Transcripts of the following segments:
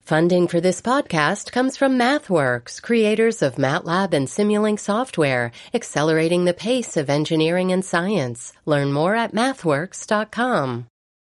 Funding for this podcast comes from MathWorks, creators of MATLAB and Simulink software, accelerating the pace of engineering and science. Learn more at mathworks.com.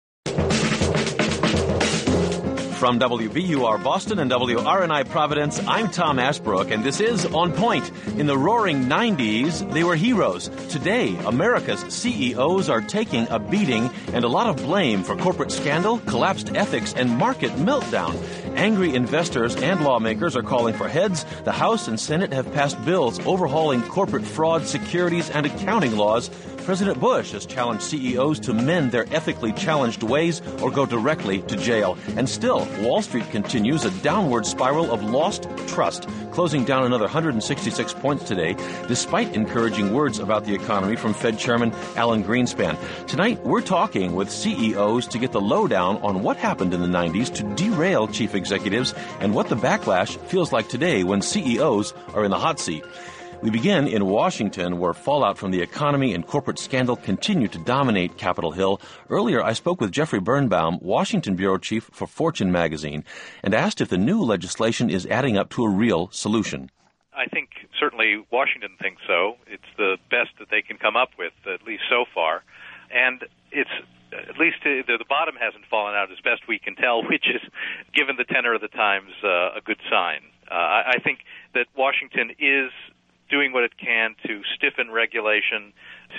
From WBUR Boston and WRNI Providence, I'm Tom Ashbrook, and this is On Point. In the roaring 90s, they were heroes. Today, America's CEOs are taking a beating and a lot of blame for corporate scandal, collapsed ethics, and market meltdown. Angry investors and lawmakers are calling for heads. The House and Senate have passed bills overhauling corporate fraud, securities, and accounting laws. President Bush has challenged CEOs to mend their ethically challenged ways or go directly to jail. And still, Wall Street continues a downward spiral of lost trust, closing down another 166 points today, despite encouraging words about the economy from Fed Chairman Alan Greenspan. Tonight, we're talking with CEOs to get the lowdown on what happened in the 90s to derail chief executives and what the backlash feels like today when CEOs are in the hot seat. We begin in Washington, where fallout from the economy and corporate scandal continue to dominate Capitol Hill. Earlier, I spoke with Jeffrey Birnbaum, Washington bureau chief for Fortune magazine, and asked if the new legislation is adding up to a real solution. I think certainly Washington thinks so. It's the best that they can come up with, at least so far. And it's at least the bottom hasn't fallen out as best we can tell, which is, given the tenor of the times, a good sign. I think that Washington is doing what it can to stiffen regulation,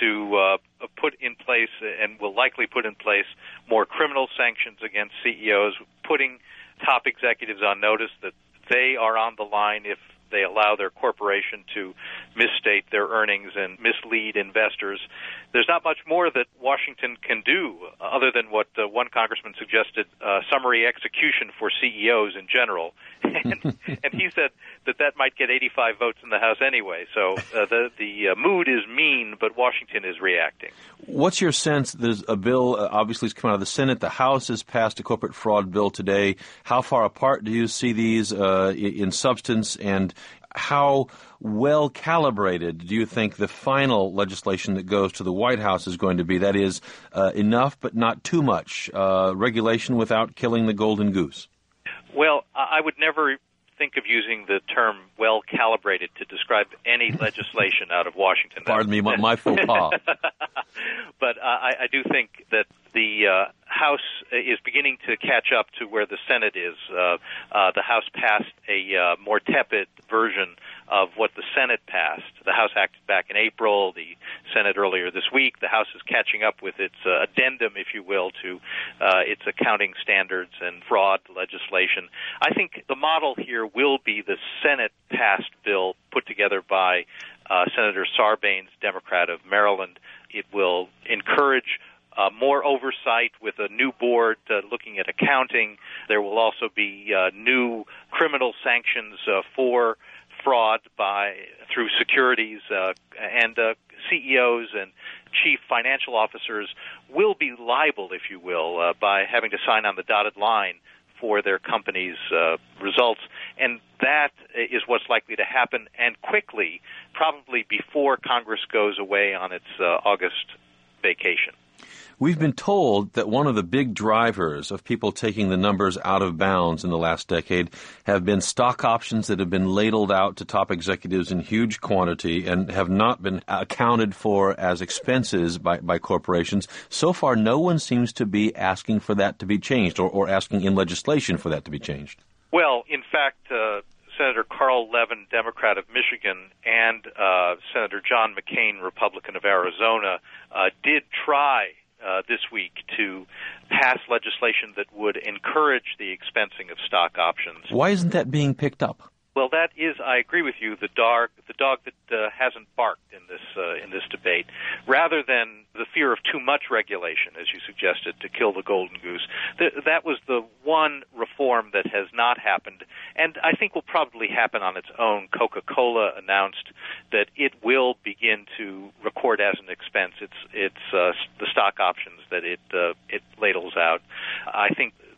to put in place and will likely put in place more criminal sanctions against CEOs, putting top executives on notice that they are on the line if they allow their corporation to misstate their earnings and mislead investors. There's not much more that Washington can do other than what one congressman suggested, summary execution for CEOs in general. And he said that might get 85 votes in the House anyway. So the mood is mean, but Washington is reacting. What's your sense? There's a bill, obviously, has come out of the Senate. The House has passed a corporate fraud bill today. How far apart do you see these in substance, and how well calibrated do you think the final legislation that goes to the White House is going to be? That is, enough but not too much, regulation without killing the golden goose? Well, I would never think of using the term well-calibrated to describe any legislation out of Washington. Pardon me, my faux pas. But I do think that the House is beginning to catch up to where the Senate is. The House passed a more tepid version of what the Senate passed. The House acted back in April, the Senate earlier this week. The House is catching up with its addendum, if you will, to its accounting standards and fraud legislation. I think the model here will be the Senate-passed bill put together by Senator Sarbanes, Democrat of Maryland. It will encourage more oversight with a new board looking at accounting. There will also be new criminal sanctions for fraud through securities, and CEOs and chief financial officers will be liable, if you will, by having to sign on the dotted line for their company's results. And that is what's likely to happen, and quickly, probably before Congress goes away on its August vacation. We've been told that one of the big drivers of people taking the numbers out of bounds in the last decade have been stock options that have been ladled out to top executives in huge quantity and have not been accounted for as expenses by corporations. So far, no one seems to be asking for that to be changed or asking in legislation for that to be changed. Well, in fact, Senator Carl Levin, Democrat of Michigan, and Senator John McCain, Republican of Arizona, did try this week to pass legislation that would encourage the expensing of stock options. Why isn't that being picked up? Well, that is, I agree with you, the dog that hasn't barked in this debate. Rather than the fear of too much regulation, as you suggested, to kill the golden goose, that was the one reform that has not happened, and I think will probably happen on its own. Coca-Cola announced that it will begin to record as an expense its the stock options that it ladles out. I think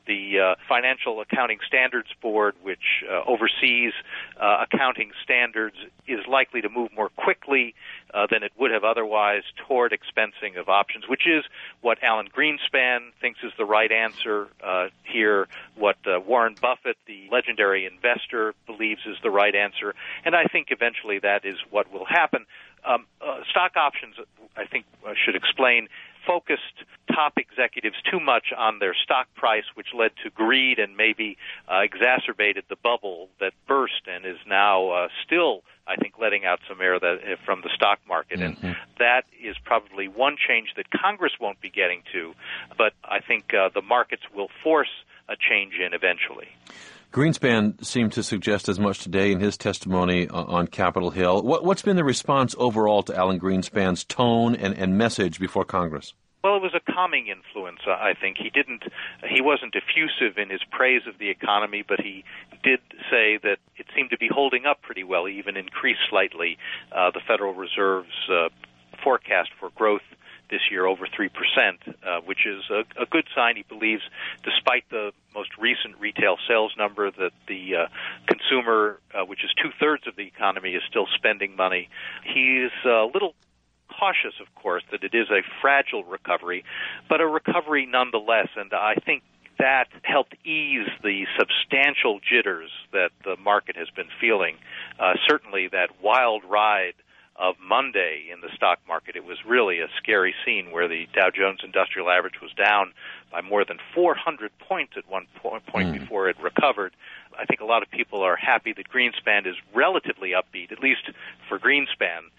the Financial Accounting Standards Board, which oversees accounting standards, is likely to move more quickly than it would have otherwise toward expensing of options, which is what Alan Greenspan thinks is the right answer here, what Warren Buffett, the legendary investor, believes is the right answer, and I think eventually that is what will happen. Stock options, I think, should explain, focused top executives too much on their stock price, which led to greed and maybe exacerbated the bubble that burst and is now still, I think, letting out some air from the stock market. Mm-hmm. And that is probably one change that Congress won't be getting to, but I think the markets will force a change in eventually. Greenspan seemed to suggest as much today in his testimony on Capitol Hill. What's been the response overall to Alan Greenspan's tone and message before Congress? Well, it was a calming influence, I think. He wasn't effusive in his praise of the economy, but he did say that it seemed to be holding up pretty well. He even increased slightly the Federal Reserve's forecast for growth this year over 3%, which is a good sign. He believes, despite the most recent retail sales number, that the consumer, which is two-thirds of the economy, is still spending money. He's a little cautious, of course, that it is a fragile recovery, but a recovery nonetheless, and I think that helped ease the substantial jitters that the market has been feeling. Certainly that wild ride of Monday in the stock market, it was really a scary scene where the Dow Jones Industrial Average was down by more than 400 points at one point before it recovered. I think a lot of people are happy that Greenspan is relatively upbeat, at least for Greenspan.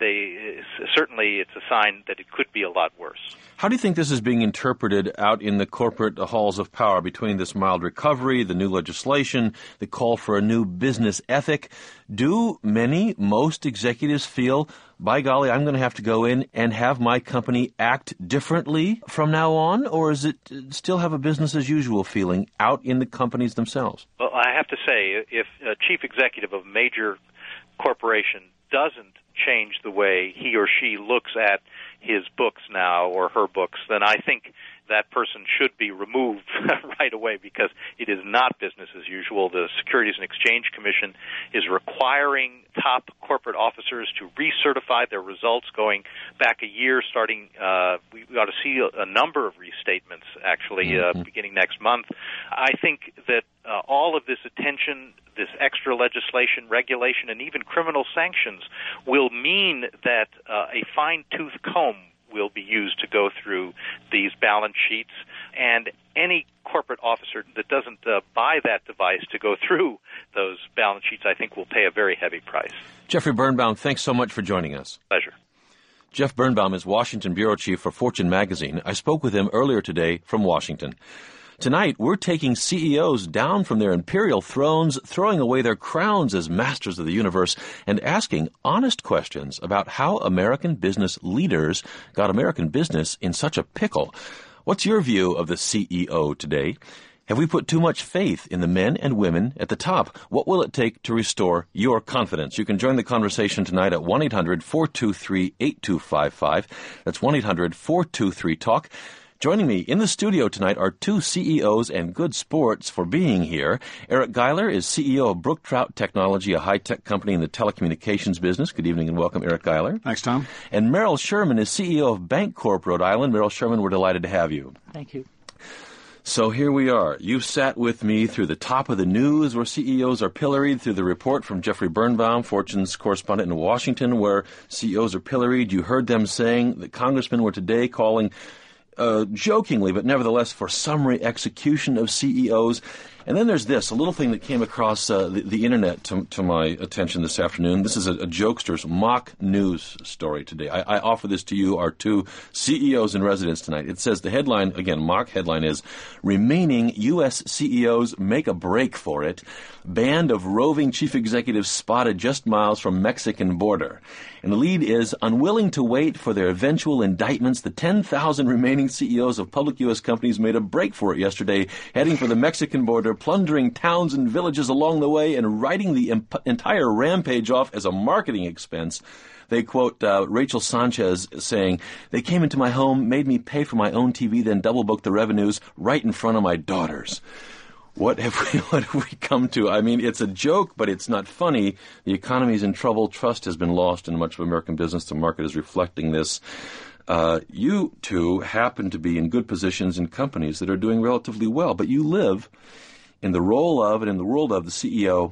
Certainly it's a sign that it could be a lot worse. How do you think this is being interpreted out in the corporate halls of power between this mild recovery, the new legislation, the call for a new business ethic? Do most executives feel, by golly, I'm going to have to go in and have my company act differently from now on? Or is it still have a business as usual feeling out in the companies themselves? Well, I have to say, if a chief executive of a major corporation doesn't change the way he or she looks at his books now or her books, then I think that person should be removed right away because it is not business as usual. The Securities and Exchange Commission is requiring top corporate officers to recertify their results going back a year starting. We ought to see a number of restatements, actually, beginning next month. I think that all of this attention, this extra legislation, regulation, and even criminal sanctions will mean that a fine-tooth comb will be used to go through these balance sheets, and any corporate officer that doesn't buy that device to go through those balance sheets, I think, will pay a very heavy price. Jeffrey Birnbaum, thanks so much for joining us. Pleasure. Jeff Birnbaum is Washington Bureau Chief for Fortune magazine. I spoke with him earlier today from Washington. Tonight, we're taking CEOs down from their imperial thrones, throwing away their crowns as masters of the universe, and asking honest questions about how American business leaders got American business in such a pickle. What's your view of the CEO today? Have we put too much faith in the men and women at the top? What will it take to restore your confidence? You can join the conversation tonight at 1-800-423-8255. That's 1-800-423-TALK. Joining me in the studio tonight are two CEOs and good sports for being here. Eric Geiler is CEO of Brook Trout Technology, a high-tech company in the telecommunications business. Good evening and welcome, Eric Geiler. Thanks, Tom. And Merrill Sherman is CEO of Bancorp Rhode Island. Merrill Sherman, we're delighted to have you. Thank you. So here we are. You've sat with me through the top of the news where CEOs are pilloried, through the report from Jeffrey Birnbaum, Fortune's correspondent in Washington, where CEOs are pilloried. You heard them saying that congressmen were today calling jokingly, but nevertheless, for summary execution of CEOs. And then there's this, a little thing that came across the Internet to my attention this afternoon. This is a jokster's mock news story today. I offer this to you, our two CEOs in residence tonight. It says the headline, again, mock headline is, Remaining U.S. CEOs Make a Break for It. Band of roving chief executives spotted just miles from Mexican border. And the lead is, unwilling to wait for their eventual indictments, the 10,000 remaining CEOs of public U.S. companies made a break for it yesterday, heading for the Mexican border, plundering towns and villages along the way and writing the entire rampage off as a marketing expense. They quote Rachel Sanchez saying, "They came into my home, made me pay for my own TV, then double-booked the revenues right in front of my daughters." What have we come to? I mean, it's a joke, but it's not funny. The economy's in trouble. Trust has been lost in much of American business. The market is reflecting this. You two happen to be in good positions in companies that are doing relatively well, but you live in the role of and in the world of the CEO.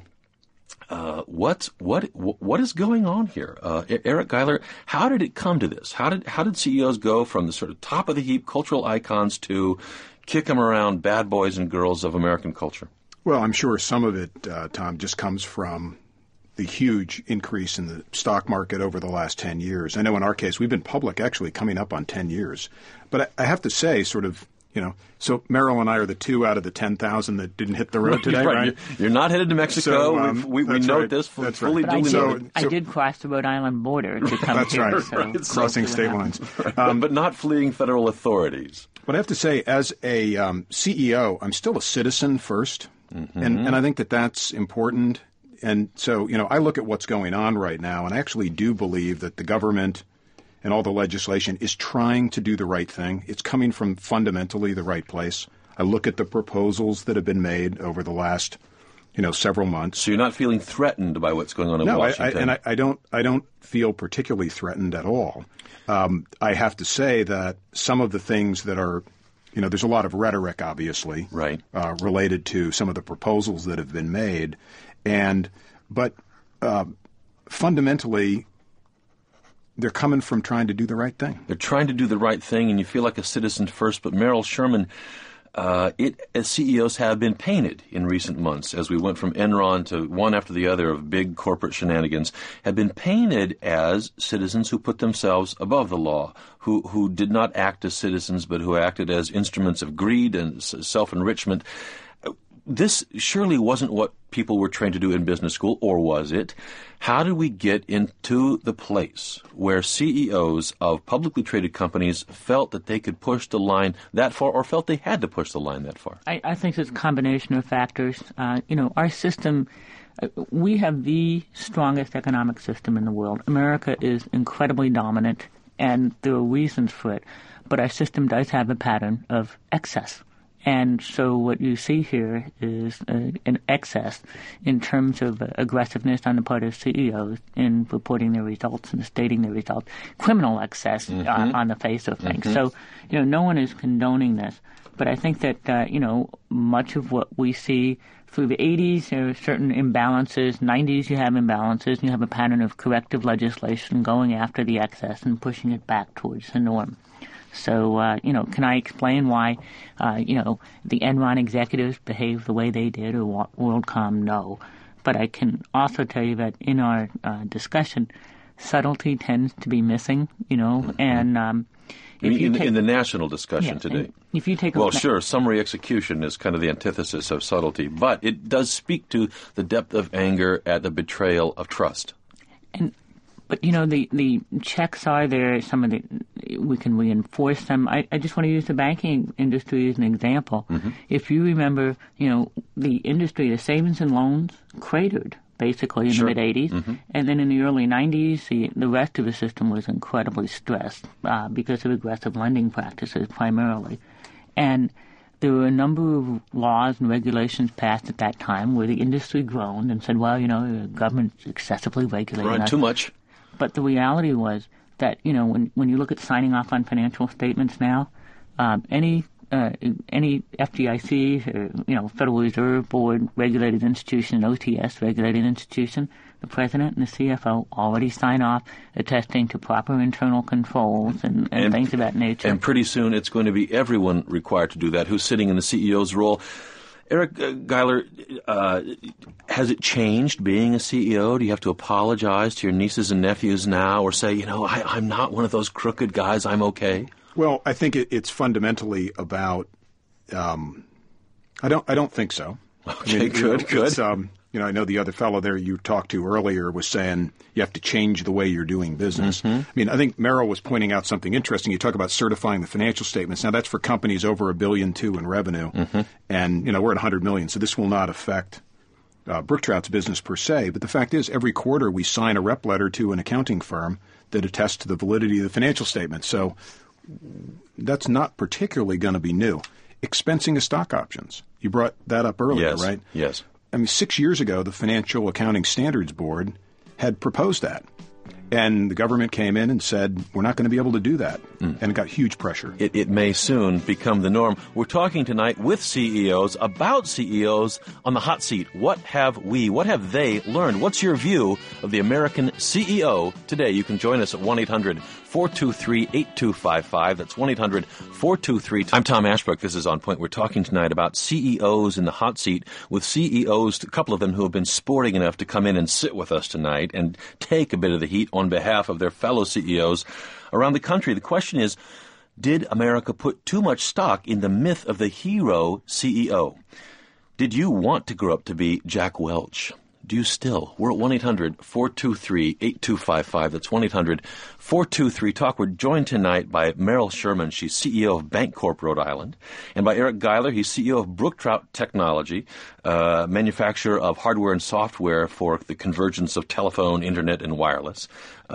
What is going on here? Eric Geiler, how did it come to this? How did CEOs go from the sort of top of the heap cultural icons to kick them around bad boys and girls of American culture? Well, I'm sure some of it, Tom, just comes from the huge increase in the stock market over the last 10 years. I know in our case, we've been public actually coming up on 10 years. But I have to say, sort of, so Merrill and I are the two out of the 10,000 that didn't hit the road today, right? You're not headed to Mexico. So, we note this fully duly noted. I did cross the Rhode Island border to come that's here. That's right, crossing state lines. But not fleeing federal authorities. But I have to say, as a CEO, I'm still a citizen first, and I think that's important. And so, I look at what's going on right now, and I actually do believe that the government and all the legislation is trying to do the right thing. It's coming from fundamentally the right place. I look at the proposals that have been made over the last, several months. So you're not feeling threatened by what's going on in Washington? No, I don't feel particularly threatened at all. I have to say that some of the things that are, there's a lot of rhetoric, obviously, right, related to some of the proposals that have been made, but fundamentally, they're coming from trying to do the right thing. They're trying to do the right thing, and you feel like a citizen first. But Meryl Sherman, as CEOs have been painted in recent months, as we went from Enron to one after the other of big corporate shenanigans, have been painted as citizens who put themselves above the law, who did not act as citizens, but who acted as instruments of greed and self-enrichment. This surely wasn't what people were trained to do in business school, or was it? How did we get into the place where CEOs of publicly traded companies felt that they could push the line that far, or felt they had to push the line that far? I think it's a combination of factors. Our system, we have the strongest economic system in the world. America is incredibly dominant, and there are reasons for it. But our system does have a pattern of excess. And so what you see here is an excess in terms of aggressiveness on the part of CEOs in reporting their results and stating their results, criminal excess on the face of things. So, no one is condoning this. But I think that, much of what we see through the 80s, there are certain imbalances. 90s, you have imbalances, and you have a pattern of corrective legislation going after the excess and pushing it back towards the norm. So, can I explain why, the Enron executives behaved the way they did, or WorldCom? No. But I can also tell you that in our discussion, subtlety tends to be missing, and in the national discussion today. If you take sure, summary execution is kind of the antithesis of subtlety, but it does speak to the depth of anger at the betrayal of trust. But, the checks are there. We can reinforce them. I just want to use the banking industry as an example. If you remember, the industry, the savings and loans cratered basically in the mid-'80s. And then in the early 90s, the rest of the system was incredibly stressed because of aggressive lending practices primarily. And there were a number of laws and regulations passed at that time where the industry groaned and said, well, the government's excessively regulating us. Too much. But the reality was that, when you look at signing off on financial statements now, any FDIC, Federal Reserve Board regulated institution, OTS regulated institution, the president and the CFO already sign off attesting to proper internal controls and things of that nature. And pretty soon it's going to be everyone required to do that who's sitting in the CEO's role. Eric Geiler, has it changed being a CEO? Do you have to apologize to your nieces and nephews now, or say, I'm not one of those crooked guys, I'm okay? Well, I think it's fundamentally about. I don't think so. Okay, good. I know the other fellow there you talked to earlier was saying you have to change the way you're doing business. I think Merrill was pointing out something interesting. You talk about certifying the financial statements. Now, that's for companies over $1.2 billion in revenue. And, we're at $100 million, so this will not affect Brook Trout's business per se. But the fact is, every quarter we sign a rep letter to an accounting firm that attests to the validity of the financial statements. So that's not particularly going to be new. Expensing of stock options. You brought that up earlier, right? Yes. 6 years ago, the Financial Accounting Standards Board had proposed that. And the government came in and said, we're not going to be able to do that. And it got huge pressure. It may soon become the norm. We're talking tonight with CEOs about CEOs on the hot seat. What have they learned? What's your view of the American CEO today? You can join us at 1-800-423-8255. That's 1-800-423. I'm Tom Ashbrook. This is On Point. We're talking tonight about CEOs in the hot seat with CEOs, a couple of them who have been sporting enough to come in and sit with us tonight and take a bit of the heat on behalf of their fellow CEOs around the country. The question is, did America put too much stock in the myth of the hero CEO? Did you want to grow up to be Jack Welch? Do you still? We're at 1-800-423-8255. That's 1-800-423-TALK. We're joined tonight by Merrill Sherman. She's CEO of Bancorp Rhode Island. And by Eric Geiler. He's CEO of Brook Trout Technology, manufacturer of hardware and software for the convergence of telephone, internet, and wireless.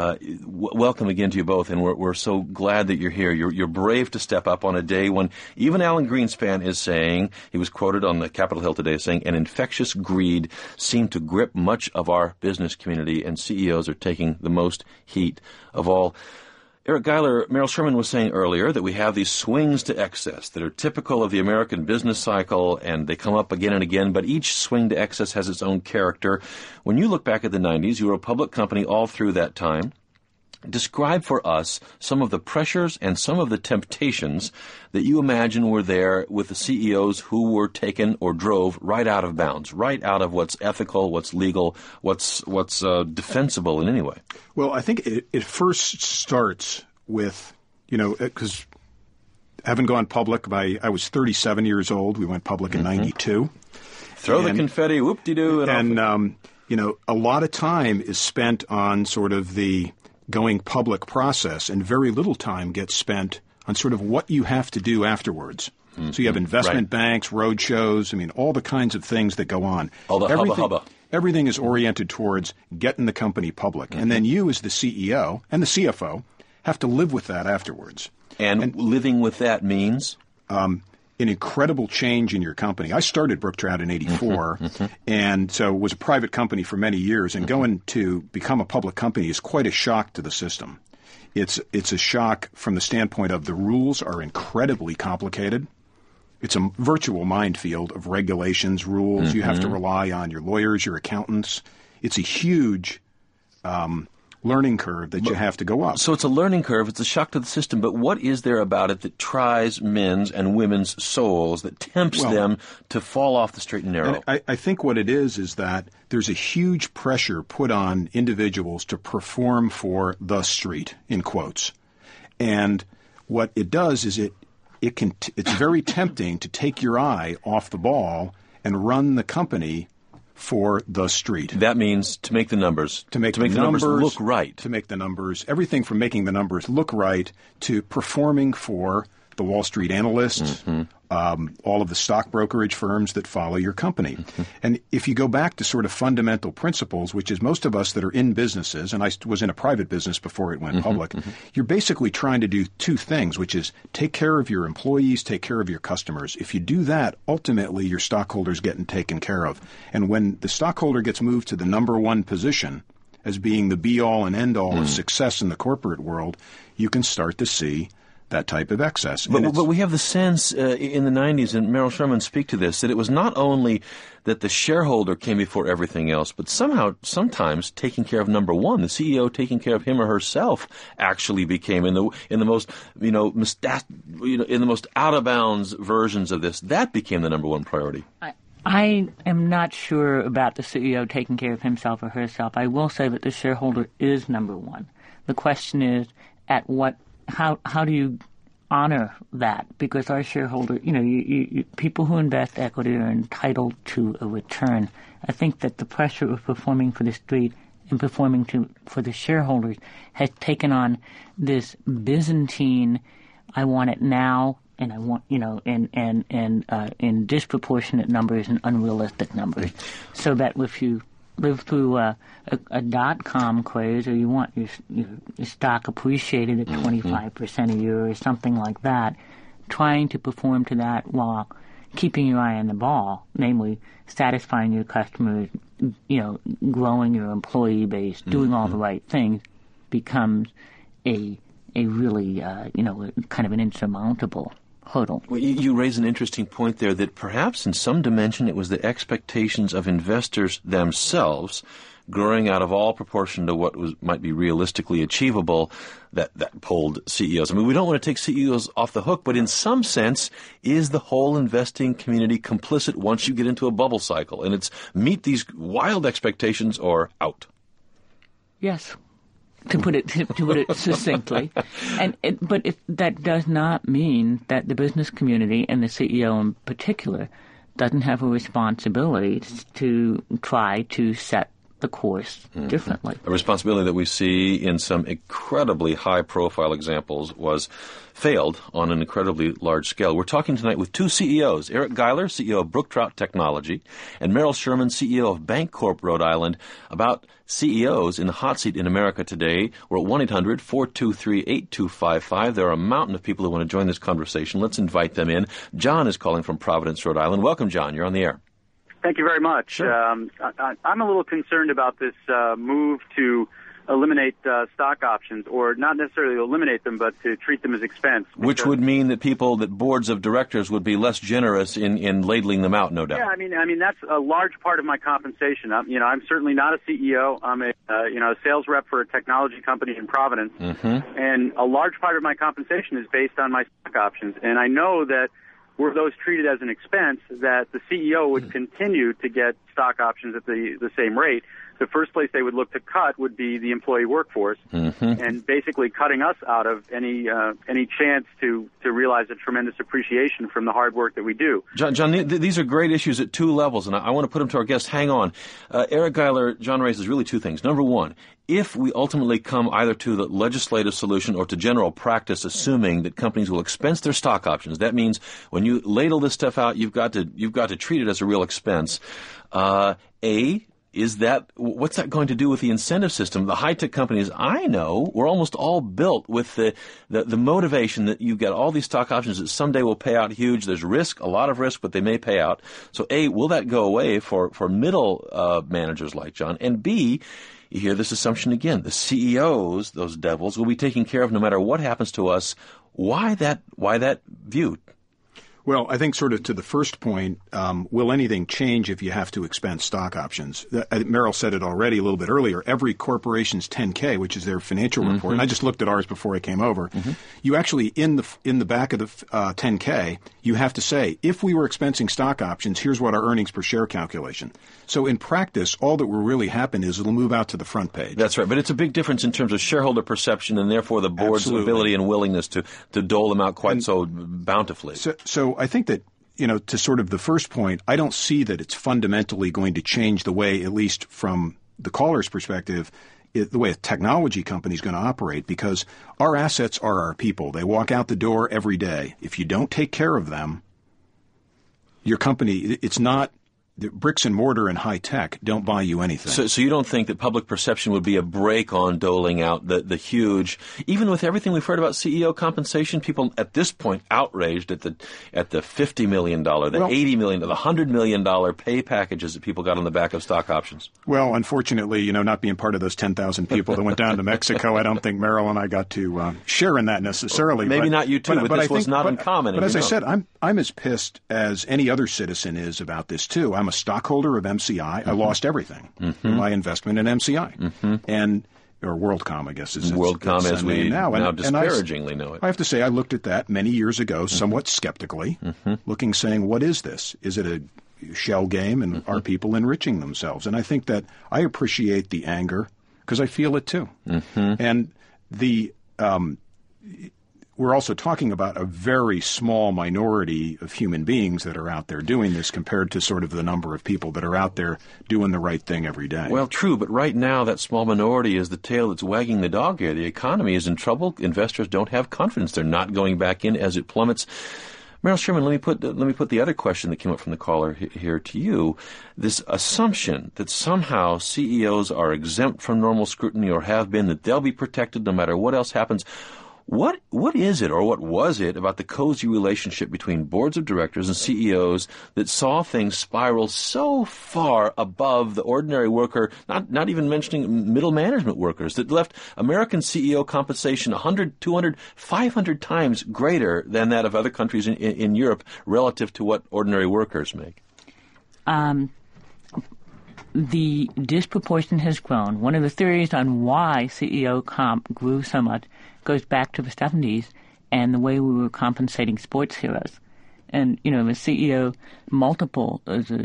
Welcome again to you both, and we're so glad that you're here. You're brave to step up on a day when even Alan Greenspan is saying, he was quoted on the Capitol Hill today saying, an infectious greed seemed to grip much of our business community, and CEOs are taking the most heat of all. Eric Geiler, Merrill Sherman was saying earlier that we have these swings to excess that are typical of the American business cycle, and they come up again and again, but each swing to excess has its own character. When you look back at the 90s, you were a public company all through that time. Describe for us some of the pressures and some of the temptations that you imagine were there with the CEOs who were taken or drove right out of bounds, right out of what's ethical, what's legal, what's defensible in any way. Well, I think it first starts with, because having gone public, I was 37 years old. We went public in 92. Throw the confetti, whoop-de-doo. And a lot of time is spent on sort of the going public process, and very little time gets spent on sort of what you have to do afterwards. So you have investment banks, road shows, all the kinds of things that go on. All the hubba-hubba. Everything is oriented towards getting the company public. And then you as the CEO and the CFO have to live with that afterwards. And living with that means? An incredible change in your company. I started Brook Trout in 84, and so it was a private company for many years, and going to become a public company is quite a shock to the system. It's a shock from the standpoint of the rules are incredibly complicated. It's a virtual minefield of regulations, rules. You have to rely on your lawyers, your accountants. It's a huge learning curve that you have to go up. So it's a learning curve. It's a shock to the system. But what is there about it that tries men's and women's souls, that tempts them to fall off the straight and narrow? And I think what it is that there's a huge pressure put on individuals to perform for the street, in quotes. And what it does is it's very tempting to take your eye off the ball and run the company for the street. That means to make the numbers. To make the numbers look right. To make the numbers, everything from making the numbers look right to performing for the Wall Street analysts, all of the stock brokerage firms that follow your company. And if you go back to sort of fundamental principles, which is most of us that are in businesses, and I was in a private business before it went public, you're basically trying to do two things, which is take care of your employees, take care of your customers. If you do that, ultimately your stockholder's getting taken care of. And when the stockholder gets moved to the number one position as being the be-all and end-all of success in the corporate world, you can start to see that type of excess. But we have the sense in the 90s, and Merrill Sherman speak to this, that it was not only that the shareholder came before everything else, but sometimes taking care of number one, the CEO taking care of him or herself, actually became in the most out of bounds versions of this. That became the number one priority. I am not sure about the CEO taking care of himself or herself. I will say that the shareholder is number one. The question is, how do you honor that, because our shareholders, people who invest equity are entitled to a return. I think that the pressure of performing for the street and performing for the shareholders has taken on this Byzantine, I want it now, and I want, in disproportionate numbers and unrealistic numbers. So that if you live through a dot-com craze, or you want your stock appreciated at 25% a year or something like that, trying to perform to that while keeping your eye on the ball, namely satisfying your customers, growing your employee base, doing all the right things, becomes a really, kind of an insurmountable hurdle. Well, you raise an interesting point there that perhaps in some dimension it was the expectations of investors themselves growing out of all proportion to what might be realistically achievable that pulled CEOs. I mean, we don't want to take CEOs off the hook, but in some sense, is the whole investing community complicit once you get into a bubble cycle? And it's meet these wild expectations or out. Yes. To put it succinctly, but that does not mean that the business community and the CEO in particular doesn't have a responsibility to try to set the course differently. A responsibility that we see in some incredibly high-profile examples was failed on an incredibly large scale. We're talking tonight with two CEOs, Eric Geiler, CEO of Brook Trout Technology, and Merrill Sherman, CEO of Bancorp Rhode Island, about CEOs in the hot seat in America today. We're at 1-800-423-8255. There are a mountain of people who want to join this conversation. Let's invite them in. John is calling from Providence, Rhode Island. Welcome, John. You're on the air. Thank you very much. Sure. I'm a little concerned about this move to eliminate stock options, or not necessarily eliminate them, but to treat them as expense. Which would mean that boards of directors would be less generous in ladling them out, no doubt. Yeah, I mean that's a large part of my compensation. I'm certainly not a CEO. I'm a sales rep for a technology company in Providence, and a large part of my compensation is based on my stock options. And I know that were those treated as an expense, that the CEO would continue to get stock options at the same rate. The first place they would look to cut would be the employee workforce, and basically cutting us out of any chance to realize a tremendous appreciation from the hard work that we do. John, these are great issues at two levels, and I want to put them to our guests. Hang on. Eric Geiler, John raises really two things. Number one, if we ultimately come either to the legislative solution or to general practice, assuming that companies will expense their stock options, that means when you ladle this stuff out, you've got to treat it as a real expense. What's that going to do with the incentive system? The high-tech companies I know were almost all built with the motivation that you get all these stock options that someday will pay out huge. There's risk, a lot of risk, but they may pay out. So A, will that go away for middle managers like John? And B, you hear this assumption again. The CEOs, those devils, will be taken care of no matter what happens to us. Why that view? Well, I think sort of to the first point, will anything change if you have to expense stock options? Merrill said it already a little bit earlier. Every corporation's 10K, which is their financial report, and I just looked at ours before I came over, you actually, in the back of the 10K, you have to say, if we were expensing stock options, here's what our earnings per share calculation. So in practice, all that will really happen is it'll move out to the front page. That's right. But it's a big difference in terms of shareholder perception and therefore the board's ability and willingness to dole them out so bountifully. So I think that, to sort of the first point, I don't see that it's fundamentally going to change the way, at least from the caller's perspective, the way a technology company is going to operate, because our assets are our people. They walk out the door every day. If you don't take care of them, your company, it's not the bricks and mortar and high tech don't buy you anything. So you don't think that public perception would be a brake on doling out the huge, even with everything we've heard about CEO compensation, people at this point outraged at the $50 million, the $80 million, the $100 million pay packages that people got on the back of stock options? Well, unfortunately, not being part of those 10,000 people that went down to Mexico, I don't think Merrill and I got to share in that necessarily. Maybe not you too, but this was not uncommon. But as I said, I'm as pissed as any other citizen is about this too. I'm a stockholder of MCI. I lost everything in my investment in MCI, or WorldCom, I guess is WorldCom as we now disparagingly know it. I have to say, I looked at that many years ago, somewhat skeptically, saying, "What is this? Is it a shell game? And are people enriching themselves?" And I think that I appreciate the anger because I feel it too. And we're also talking about a very small minority of human beings that are out there doing this compared to sort of the number of people that are out there doing the right thing every day. Well, true, but right now that small minority is the tail that's wagging the dog here. The economy is in trouble. Investors don't have confidence. They're not going back in as it plummets. Meryl Sherman, let me put the other question that came up from the caller here to you. This assumption that somehow CEOs are exempt from normal scrutiny or have been, that they'll be protected no matter what else happens. What is it, or what was it, about the cozy relationship between boards of directors and CEOs that saw things spiral so far above the ordinary worker, not even mentioning middle management workers, that left American CEO compensation 100, 200, 500 times greater than that of other countries in Europe relative to what ordinary workers make? The disproportion has grown. One of the theories on why CEO comp grew so much goes back to the 70s and the way we were compensating sports heroes. And, the CEO multiple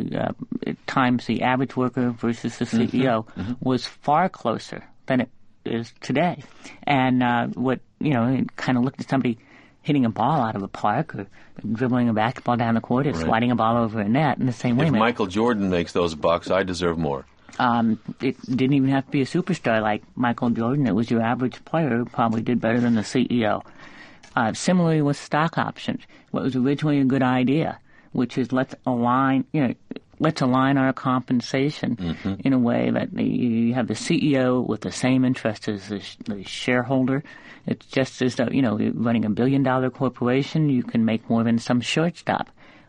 times the average worker versus the CEO was far closer than it is today. And kind of looked at somebody hitting a ball out of a park or dribbling a basketball down the court or sliding a ball over a net in the same way. If Michael Jordan makes those bucks, I deserve more. It didn't even have to be a superstar like Michael Jordan. It was your average player who probably did better than the CEO. Similarly with stock options, what was originally a good idea, which is let's align our compensation in a way that you have the CEO with the same interest as the shareholder. It's just as though, running $1 billion corporation, you can make more than some shortstop.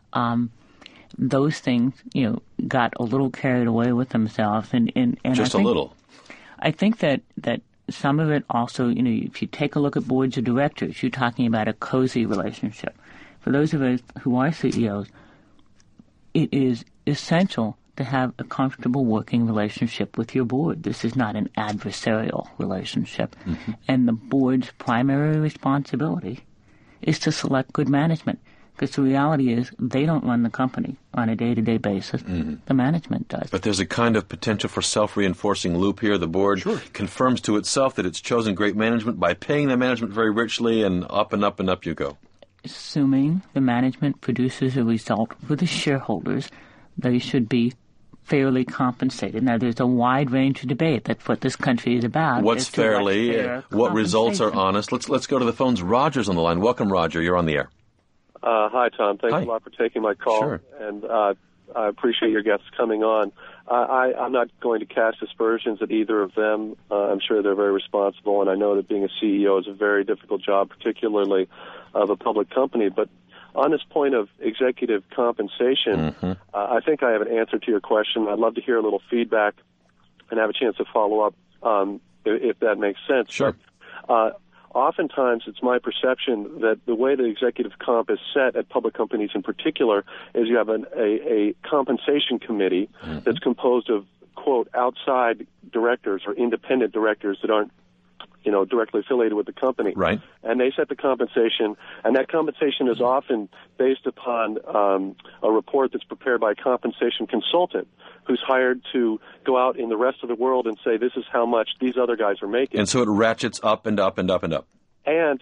Those things, got a little carried away with themselves. And just a little. I think that some of it also, if you take a look at boards of directors, you're talking about a cozy relationship. For those of us who are CEOs, it is essential to have a comfortable working relationship with your board. This is not an adversarial relationship. And the board's primary responsibility is to select good management. Because the reality is they don't run the company on a day-to-day basis. The management does. But there's a kind of potential for self-reinforcing loop here. The board confirms to itself that it's chosen great management by paying the management very richly, and up and up and up you go. Assuming the management produces a result for the shareholders, they should be fairly compensated. Now, there's a wide range of debate. That's what this country is about. What's fairly? What results are honest? Let's go to the phones. Roger's on the line. Welcome, Roger. You're on the air. Hi, Tom. Thanks a lot for taking my call. Sure. And I appreciate your guests coming on. I'm not going to cast aspersions at either of them. I'm sure they're very responsible, and I know that being a CEO is a very difficult job, particularly of a public company. But on this point of executive compensation, I think I have an answer to your question. I'd love to hear a little feedback and have a chance to follow up if that makes sense. Sure. But, oftentimes, it's my perception that the way the executive comp is set at public companies in particular is you have a compensation committee that's composed of, quote, outside directors or independent directors that aren't, directly affiliated with the company. Right. And they set the compensation, and that compensation is often based upon a report that's prepared by a compensation consultant who's hired to go out in the rest of the world and say, this is how much these other guys are making. And so it ratchets up and up and up and up. And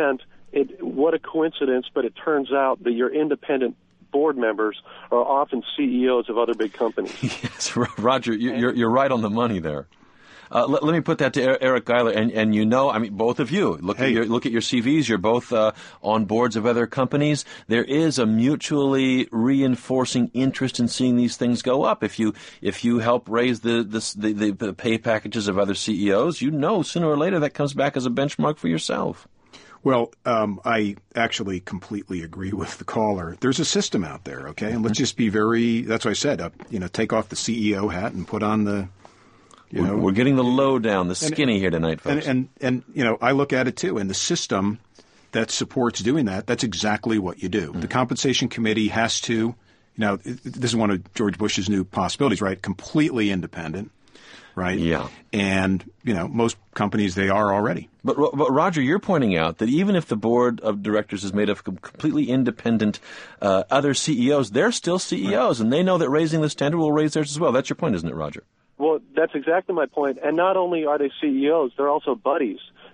what a coincidence, but it turns out that your independent board members are often CEOs of other big companies. Yes, Roger, you're right on the money there. Let me put that to Eric Geiler, and both of you look at your CVs. You're both on boards of other companies. There is a mutually reinforcing interest in seeing these things go up. If you help raise the pay packages of other CEOs, sooner or later that comes back as a benchmark for yourself. Well, I actually completely agree with the caller. There's a system out there, okay, and let's just be that's what I said. Take off the CEO hat and put on the. We're getting the low down, the skinny here tonight, folks. And I look at it too, and the system that supports doing that, that's exactly what you do. The compensation committee has to, this is one of George Bush's new possibilities, right? Completely independent, right? Yeah. And, most companies, they are already. But Roger, you're pointing out that even if the board of directors is made of completely independent other CEOs, they're still CEOs, and they know that raising the standard will raise theirs as well. That's your point, isn't it, Roger? Well, that's exactly my point. And not only are they CEOs, they're also buddies.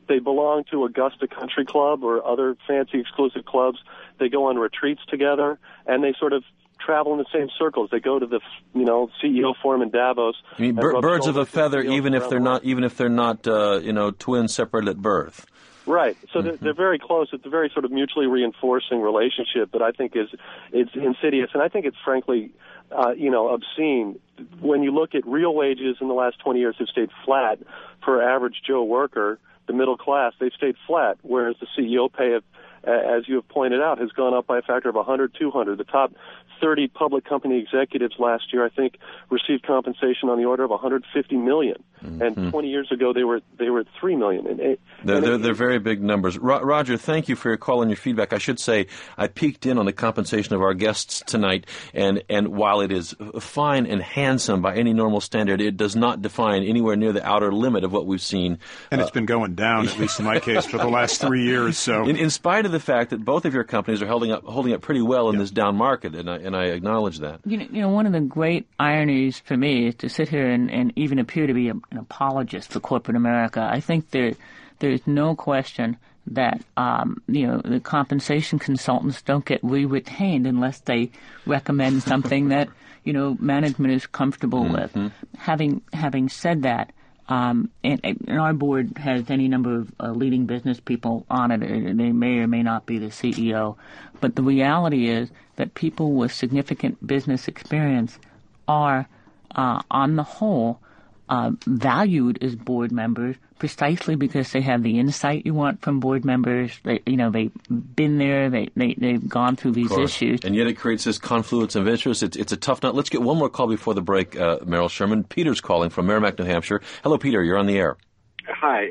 They belong to Augusta Country Club or other fancy exclusive clubs. They go on retreats together, and they sort of travel in the same circles. They go to the, CEO forum in Davos. You mean birds of a feather, even if they're not, twins separated at birth. Right. So they're very close. It's a very sort of mutually reinforcing relationship that I think it's insidious, and I think it's frankly, obscene. When you look at real wages in the last 20 years have stayed flat for average Joe worker, the middle class, they've stayed flat, whereas the CEO pay, as you have pointed out, has gone up by a factor of 100, 200. The top 30 public company executives last year, I think, received compensation on the order of $150 million. Mm-hmm. And 20 years ago, they were at $3 million. They're very big numbers. Roger, thank you for your call and your feedback. I should say I peeked in on the compensation of our guests tonight, and while it is fine and handsome by any normal standard, it does not define anywhere near the outer limit of what we've seen. And it's been going down, at least in my case, for the last 3 years. So, in spite of the fact that both of your companies are holding up pretty well in this down market, and I acknowledge that. One of the great ironies for me is to sit here and even appear to be an apologist for corporate America. I think there's no question that the compensation consultants don't get re-retained unless they recommend something that management is comfortable with. Having said that, and our board has any number of leading business people on it. They may or may not be the CEO. But the reality is that people with significant business experience are, on the whole, valued as board members precisely because they have the insight you want from board members. They've been there. They've gone through these issues. And yet it creates this confluence of interests. It's a tough nut. Let's get one more call before the break, Meryl Sherman. Peter's calling from Merrimack, New Hampshire. Hello, Peter. You're on the air. Hi.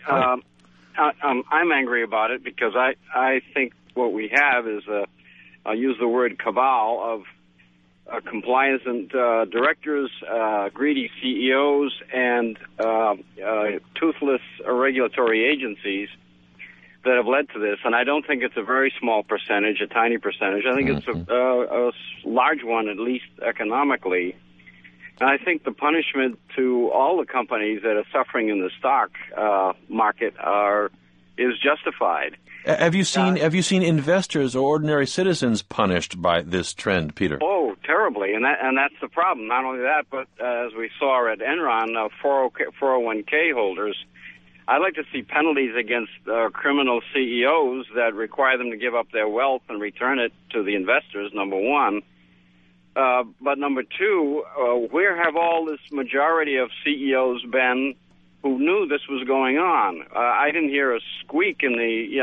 I'm angry about it because I think what we have is I'll use the word cabal of compliance and directors, greedy CEOs, and toothless regulatory agencies that have led to this. And I don't think it's a very small percentage, a tiny percentage. I think it's a large one, at least economically. And I think the punishment to all the companies that are suffering in the stock market is justified. Have you seen investors or ordinary citizens punished by this trend, Peter? Oh, terribly, and that's the problem. Not only that, but as we saw at Enron, 401k holders. I'd like to see penalties against criminal CEOs that require them to give up their wealth and return it to the investors. Number one, but number two, where have all this majority of CEOs been who knew this was going on? I didn't hear a squeak in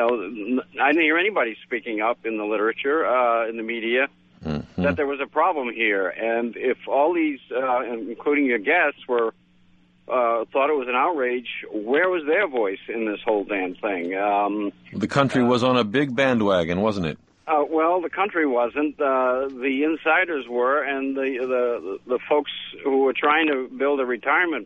I didn't hear anybody speaking up in the literature, in the media, that there was a problem here. And if all these, including your guests, thought it was an outrage, where was their voice in this whole damn thing? The country was on a big bandwagon, wasn't it? Well, the country wasn't. The insiders were, and the folks who were trying to build a retirement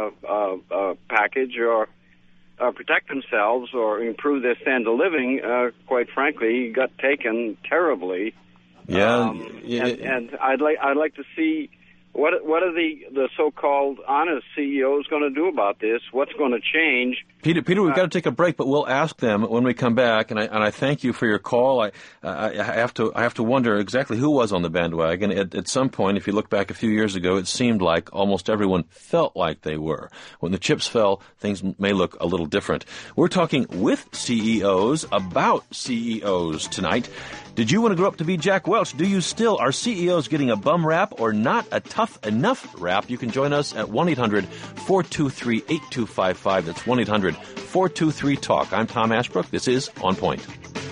package or protect themselves or improve their standard of living, quite frankly, got taken terribly. Yeah, and I'd like to see what are the so-called honest CEOs going to do about this? What's going to change? Peter, we've got to take a break, but we'll ask them when we come back. And I thank you for your call. I have to wonder exactly who was on the bandwagon. At some point, if you look back a few years ago, it seemed like almost everyone felt like they were. When the chips fell, things may look a little different. We're talking with CEOs about CEOs tonight. Did you want to grow up to be Jack Welch? Do you still? Are CEOs getting a bum rap or not a tough enough rap? You can join us at 1-800-423-8255. That's 1-800-423-TALK. I'm Tom Ashbrook. This is On Point.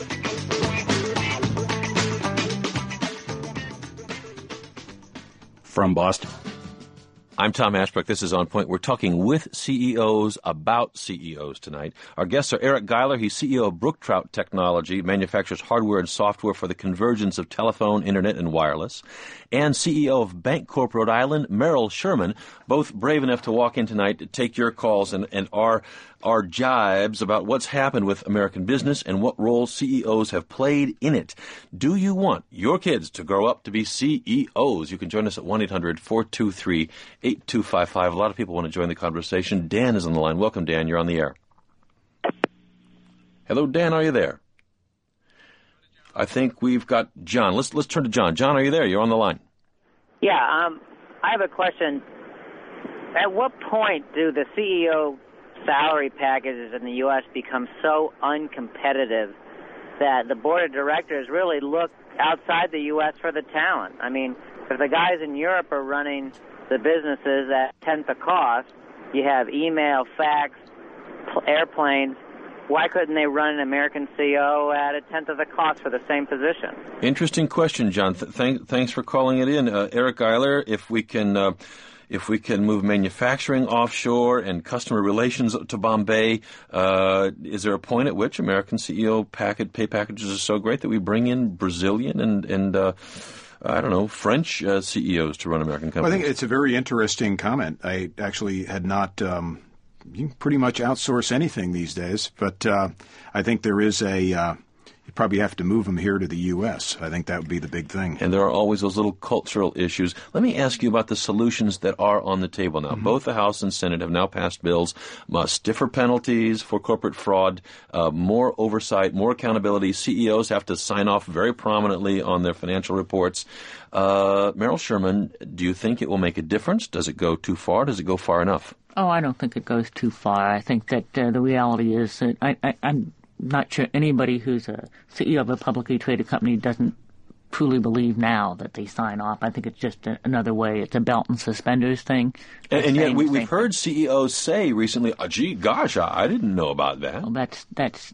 From Boston. I'm Tom Ashbrook. This is On Point. We're talking with CEOs about CEOs tonight. Our guests are Eric Geiler. He's CEO of Brooktrout Technology, manufactures hardware and software for the convergence of telephone, internet, and wireless. And CEO of Bancorp Rhode Island, Meryl Sherman, both brave enough to walk in tonight to take your calls and our jibes about what's happened with American business and what role CEOs have played in it. Do you want your kids to grow up to be CEOs? You can join us at 1-800-423-8255. A lot of people want to join the conversation. Dan is on the line. Welcome, Dan. You're on the air. Hello, Dan, are you there? I think we've got John. Let's turn to John. John, are you there? You're on the line. Yeah, I have a question. At what point do the CEO salary packages in the U.S. become so uncompetitive that the board of directors really look outside the U.S. for the talent? I mean, if the guys in Europe are running the businesses at tenth the cost, you have email, fax, airplanes, why couldn't they run an American CEO at a tenth of the cost for the same position? Interesting question, John. Thanks for calling it in. Eric Geiler, if we can move manufacturing offshore and customer relations to Bombay, is there a point at which American CEO pay packages are so great that we bring in Brazilian and I don't know, French CEOs to run American companies? Well, I think it's a very interesting comment. I actually had not you can pretty much outsource anything these days, but I think there is you probably have to move them here to the U.S. I think that would be the big thing. And there are always those little cultural issues. Let me ask you about the solutions that are on the table now. Mm-hmm. Both the House and Senate have now passed bills, stiffer penalties for corporate fraud, more oversight, more accountability. CEOs have to sign off very prominently on their financial reports. Meryl Sherman, do you think it will make a difference? Does it go too far? Does it go far enough? Oh, I don't think it goes too far. I think that the reality is that I'm not sure anybody who's a CEO of a publicly traded company doesn't truly believe now that they sign off. I think it's just another way. It's a belt and suspenders thing. And yet we've heard CEOs say recently, gee, gosh, I didn't know about that. Well, that's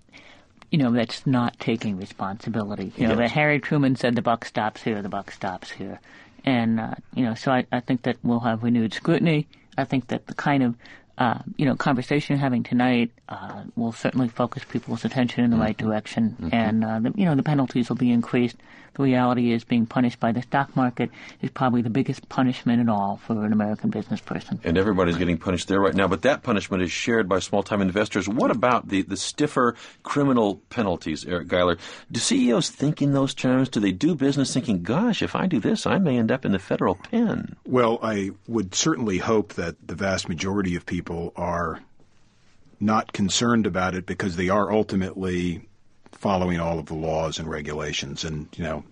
not taking responsibility. You know, that Harry Truman said the buck stops here, the buck stops here. And, so I think that we'll have renewed scrutiny. I think that the kind of conversation you're having tonight will certainly focus people's attention in the right direction, and the penalties will be increased. The reality is being punished by the stock market is probably the biggest punishment at all for an American business person. And everybody's getting punished there right now, but that punishment is shared by small-time investors. What about the stiffer criminal penalties, Eric Geiler? Do CEOs think in those terms? Do they do business thinking, gosh, if I do this, I may end up in the federal pen? Well, I would certainly hope that the vast majority of people are not concerned about it because they are ultimately following all of the laws and regulations. And,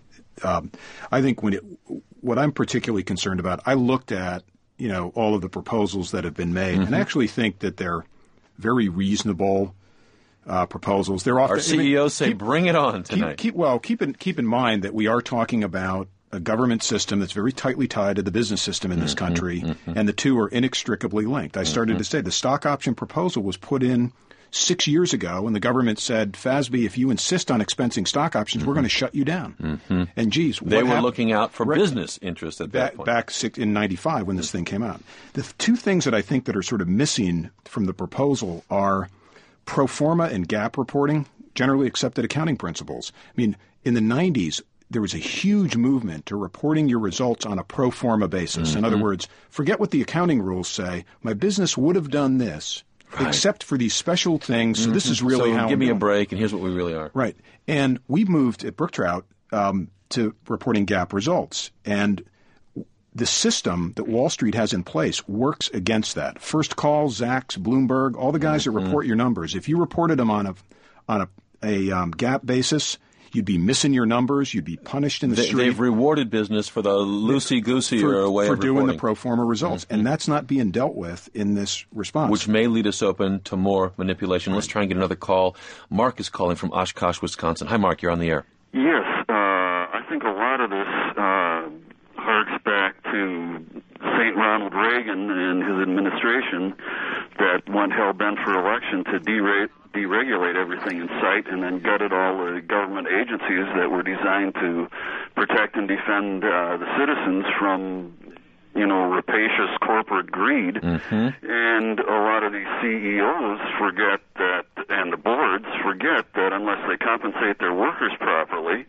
I think what I'm particularly concerned about, I looked at, all of the proposals that have been made, and I actually think that they're very reasonable proposals. They're often, our CEOs say, bring it on tonight. Keep in mind that we are talking about a government system that's very tightly tied to the business system in this country, and the two are inextricably linked. I started to say the stock option proposal was put in 6 years ago, and the government said, FASB, if you insist on expensing stock options, we're going to shut you down. And geez, they were looking out for business interests at that point. Back in 95 when this thing came out. The two things that I think that are sort of missing from the proposal are pro forma and GAAP reporting, generally accepted accounting principles. I mean, in the 90s, there was a huge movement to reporting your results on a pro forma basis. In other words, forget what the accounting rules say. My business would have done this. Right. Except for these special things. So this is really how give me a break, and here's what we really are. Right. And we moved at Brook Trout to reporting GAAP results. And the system that Wall Street has in place works against that. First Call, Zacks, Bloomberg, all the guys that report your numbers. If you reported them on a GAAP basis, you'd be missing your numbers. You'd be punished in the street. They've rewarded business for the loosey-goosey way of reporting. For doing the pro forma results. And that's not being dealt with in this response. Which may lead us open to more manipulation. Right. Let's try and get another call. Mark is calling from Oshkosh, Wisconsin. Hi, Mark. You're on the air. Yes. I think a lot of this harks back to St. Ronald Reagan and his administration that went hell-bent for election to deregulate everything in sight and then gutted all the government agencies that were designed to protect and defend the citizens from, rapacious corporate greed. And a lot of these CEOs forget that, and the boards forget that unless they compensate their workers properly,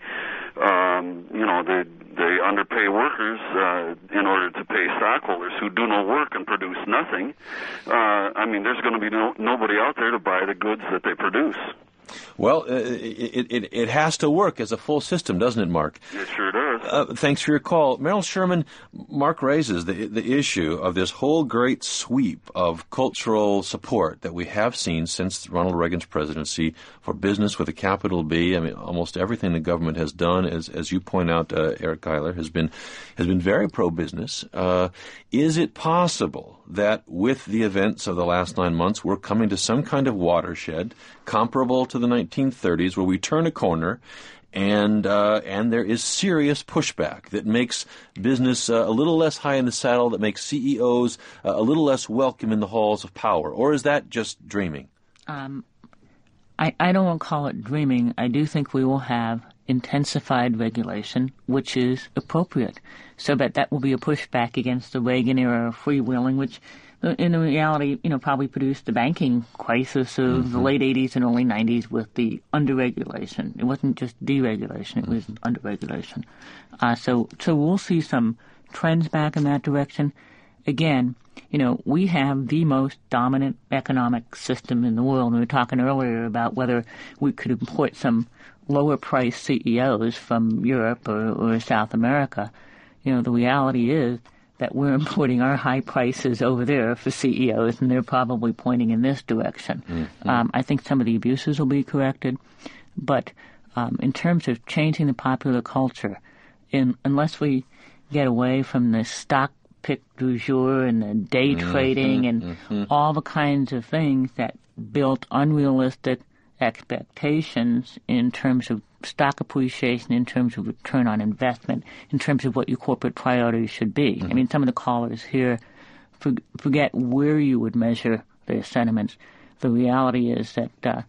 they underpay workers in order to pay stockholders who do no work and produce nothing. There's going to be nobody out there to buy the goods that they produce. Well, it has to work as a full system, doesn't it, Mark? It sure does. Thanks for your call. Meryl Sherman, Mark raises the issue of this whole great sweep of cultural support that we have seen since Ronald Reagan's presidency for business with a capital B. I mean, almost everything the government has done, as you point out, Eric Geiler, has been very pro-business. Is it possible that with the events of the last 9 months, we're coming to some kind of watershed comparable to the 1930s where we turn a corner and there is serious pushback that makes business a little less high in the saddle, that makes CEOs a little less welcome in the halls of power? Or is that just dreaming? I don't want to call it dreaming. I do think we will have intensified regulation, which is appropriate. So that will be a pushback against the Reagan era of freewheeling, which in reality, probably produced the banking crisis of the late 80s and early 90s with the underregulation. It wasn't just deregulation, it was underregulation. So we'll see some trends back in that direction. Again, we have the most dominant economic system in the world. We were talking earlier about whether we could import some lower-priced CEOs from Europe or South America. The reality is that we're importing our high prices over there for CEOs, and they're probably pointing in this direction. I think some of the abuses will be corrected, but in terms of changing the popular culture, unless we get away from the stock pick du jour and the day trading and all the kinds of things that built unrealistic expectations in terms of stock appreciation, in terms of return on investment, in terms of what your corporate priorities should be. I mean, some of the callers here forget where you would measure their sentiments. The reality is that,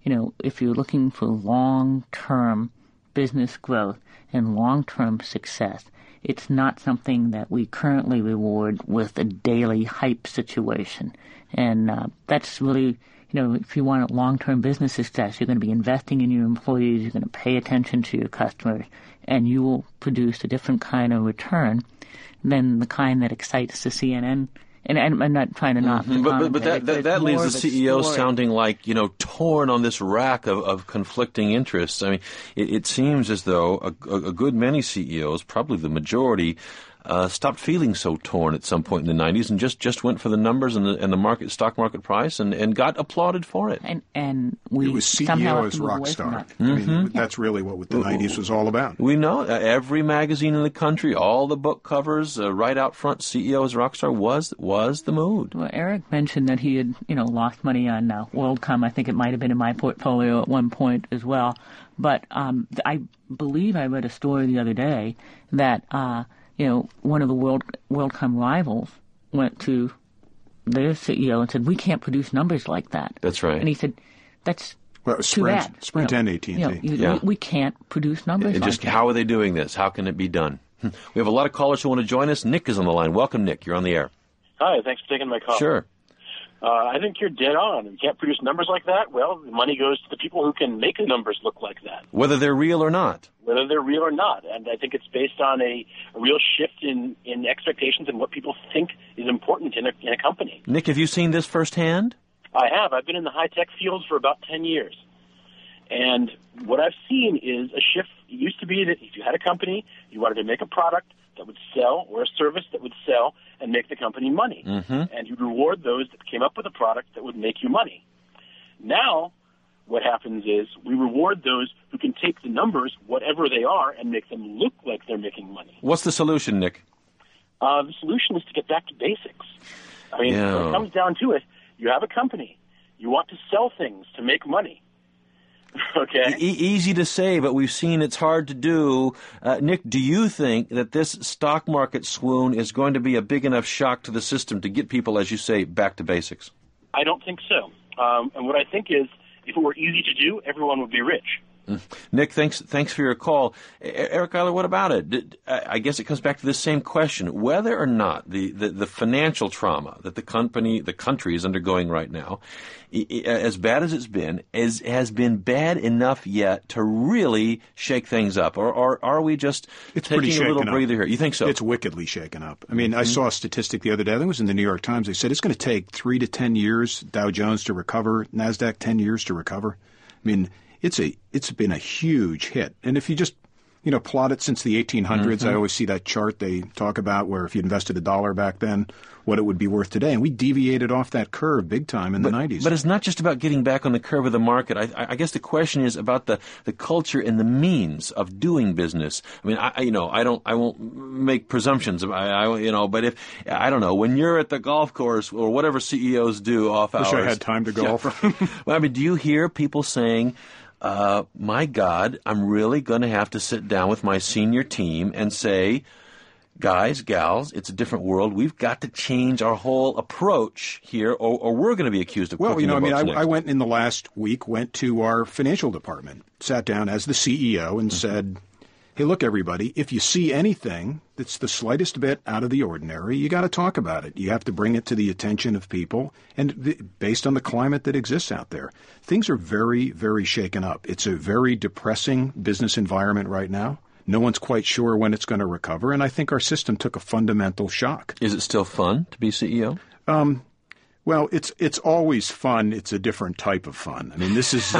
if you're looking for long-term business growth and long-term success, it's not something that we currently reward with a daily hype situation. And that's really, if you want a long-term business success, you're going to be investing in your employees, you're going to pay attention to your customers, and you will produce a different kind of return than the kind that excites the CNN. And I'm not trying to knock the But that leaves the CEO sounding like, torn on this rack of conflicting interests. I mean, it seems as though a good many CEOs, probably the majority, stopped feeling so torn at some point in the 90s and just went for the numbers and the stock market price and got applauded for it. And it was CEO as rock star. I mean, that's really what the 90s was all about. We know every magazine in the country, all the book covers, right out front, CEO as rock star was the mood. Well, Eric mentioned that he had lost money on WorldCom. I think it might have been in my portfolio at one point as well. But I believe I read a story the other day that one of the WorldCom rivals went to their CEO and said, "We can't produce numbers like that." That's right. And he said, "That's too bad. Sprint and AT&T. We can't produce numbers like that." How are they doing this? How can it be done? We have a lot of callers who want to join us. Nick is on the line. Welcome, Nick. You're on the air. Hi. Thanks for taking my call. Sure. I think you're dead on. You can't produce numbers like that. Well, the money goes to the people who can make the numbers look like that. Whether they're real or not. Whether they're real or not. And I think it's based on a real shift in expectations and what people think is important in a company. Nick, have you seen this firsthand? I have. I've been in the high-tech field for about 10 years. And what I've seen is a shift. It used to be that if you had a company, you wanted to make a product that would sell or a service that would sell and make the company money. And you'd reward those that came up with a product that would make you money. Now, what happens is we reward those who can take the numbers, whatever they are, and make them look like they're making money. What's the solution, Nick? The solution is to get back to basics. I mean, when it comes down to it, you have a company. You want to sell things to make money. Okay. Easy to say, but we've seen it's hard to do. Nick, do you think that this stock market swoon is going to be a big enough shock to the system to get people, as you say, back to basics? I don't think so. And what I think is, if it were easy to do, everyone would be rich. Nick, thanks for your call. Eric Geiler, what about it? I guess it comes back to the same question. Whether or not the financial trauma that the country is undergoing right now, as bad as it's been, has been bad enough yet to really shake things up? Or are we just taking a little breather here? You think so? It's wickedly shaken up. I mean, I saw a statistic the other day. I think it was in the New York Times. They said it's going to take 3 to 10 years, Dow Jones to recover, NASDAQ 10 years to recover. I mean, it's been a huge hit. And if you just plot it since the 1800s. I always see that chart they talk about where if you invested $1 back then, what it would be worth today. And we deviated off that curve big time in the 90s. But it's not just about getting back on the curve of the market. I guess the question is about the culture and the means of doing business. I mean, I won't make presumptions. But if, I don't know, when you're at the golf course or whatever CEOs do off hours. Wish I had time to golf. Well, I mean, do you hear people saying, my God, I'm really going to have to sit down with my senior team and say, guys, gals, it's a different world. We've got to change our whole approach here, or we're going to be accused of cooking the books next. I went in the last week, went to our financial department, sat down as the CEO and said, hey, look, everybody, if you see anything that's the slightest bit out of the ordinary, you got to talk about it. You have to bring it to the attention of people. And based on the climate that exists out there, things are very, very shaken up. It's a very depressing business environment right now. No one's quite sure when it's going to recover, and I think our system took a fundamental shock. Is it still fun to be CEO? Well, it's always fun. It's a different type of fun. I mean, this is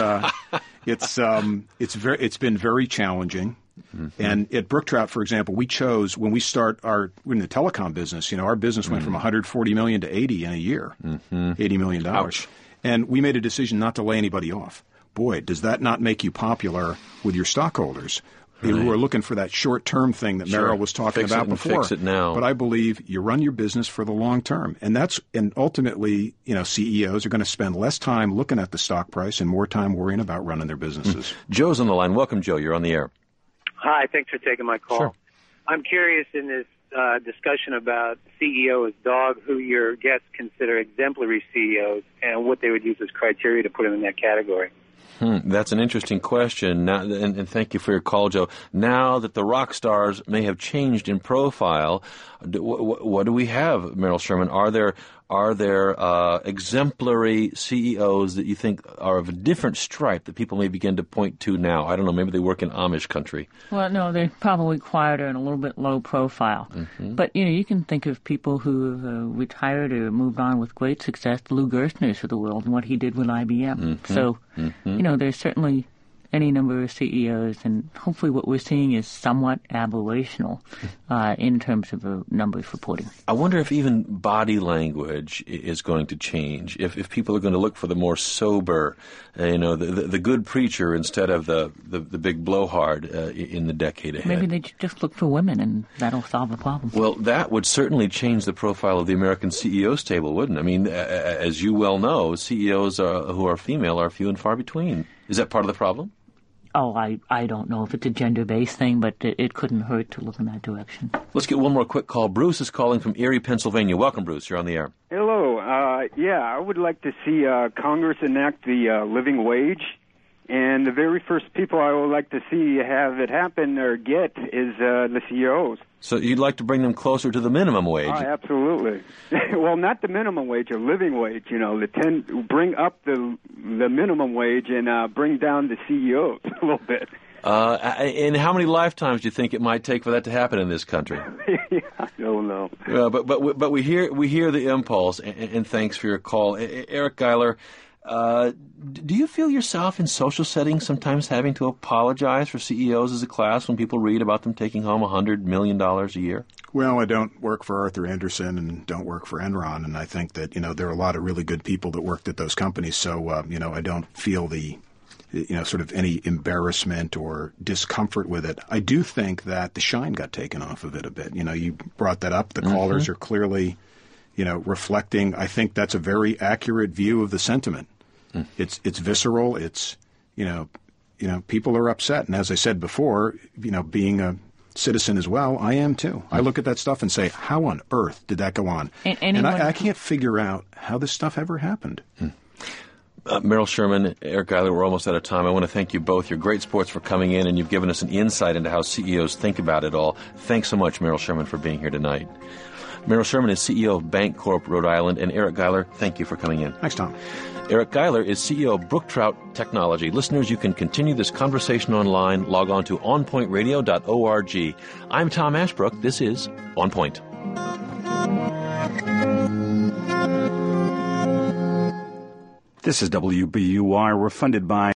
it's been very challenging. Mm-hmm. And at Brook Trout, for example, we chose when we we're in the telecom business. Our business went from $140 million to $80 in a year, $80 million. Ouch. And we made a decision not to lay anybody off. Boy, does that not make you popular with your stockholders? Who are looking for that short-term thing that Merrill was talking about before. Fix it now. But I believe you run your business for the long term. And ultimately, CEOs are going to spend less time looking at the stock price and more time worrying about running their businesses. Joe's on the line. Welcome, Joe. You're on the air. Hi. Thanks for taking my call. Sure. I'm curious in this discussion about CEO as dog, who your guests consider exemplary CEOs and what they would use as criteria to put them in that category. That's an interesting question, now, and thank you for your call, Joe. Now that the rock stars may have changed in profile, what do we have, Merrill Sherman? Are there exemplary CEOs that you think are of a different stripe that people may begin to point to now? I don't know, maybe they work in Amish country. Well, no, they're probably quieter and a little bit low profile. Mm-hmm. But, you can think of people who have retired or moved on with great success, Lou Gerstner's of the world and what he did with IBM. Mm-hmm. So, there's certainly any number of CEOs, and hopefully what we're seeing is somewhat aberrational in terms of numbers reporting. I wonder if even body language is going to change, if people are going to look for the more sober, the good preacher instead of the big blowhard in the decade ahead. Maybe they just look for women, and that'll solve the problem. Well, that would certainly change the profile of the American CEOs table, wouldn't it? I mean, as you well know, CEOs who are female are few and far between. Is that part of the problem? Oh, I don't know if it's a gender-based thing, but it couldn't hurt to look in that direction. Let's get one more quick call. Bruce is calling from Erie, Pennsylvania. Welcome, Bruce. You're on the air. Hello. I would like to see Congress enact the living wage. And the very first people I would like to see have it happen or get is the CEOs. So you'd like to bring them closer to the minimum wage? Absolutely. Well, not the minimum wage, a living wage. Bring up the minimum wage and bring down the CEOs a little bit. And how many lifetimes do you think it might take for that to happen in this country? I don't know. But we hear the impulse, and thanks for your call, Eric Geiler. Do you feel yourself in social settings sometimes having to apologize for CEOs as a class when people read about them taking home $100 million a year? Well, I don't work for Arthur Andersen and don't work for Enron, and I think that, there are a lot of really good people that worked at those companies, so, I don't feel the, sort of any embarrassment or discomfort with it. I do think that the shine got taken off of it a bit. You brought that up. The callers are clearly, reflecting. I think that's a very accurate view of the sentiment. It's visceral. It's, people are upset. And as I said before, being a citizen as well, I am too. I look at that stuff and say, how on earth did that go on? And I can't figure out how this stuff ever happened. Merrill Sherman, Eric Geiler, we're almost out of time. I want to thank you both. You're great sports for coming in, and you've given us an insight into how CEOs think about it all. Thanks so much, Merrill Sherman, for being here tonight. Merrill Sherman is CEO of Bank Corp Rhode Island, and Eric Geiler, thank you for coming in. Thanks, Tom. Eric Geiler is CEO of Brook Trout Technology. Listeners, you can continue this conversation online. Log on to onpointradio.org. I'm Tom Ashbrook. This is On Point. This is WBUR. We're funded by